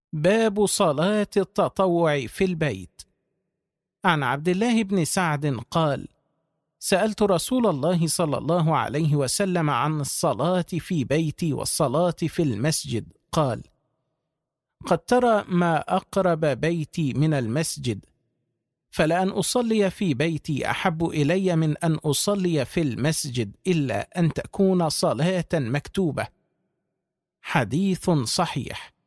باب صلاة التطوع في البيت. عن عبد الله بن سعد قال: سألت رسول الله صلى الله عليه وسلم عن الصلاة في بيتي والصلاة في المسجد، قال: قد ترى ما أقرب بيتي من المسجد، فلأن أصلي في بيتي أحب إلي من أن أصلي في المسجد، إلا أن تكون صلاة مكتوبة. حديث صحيح.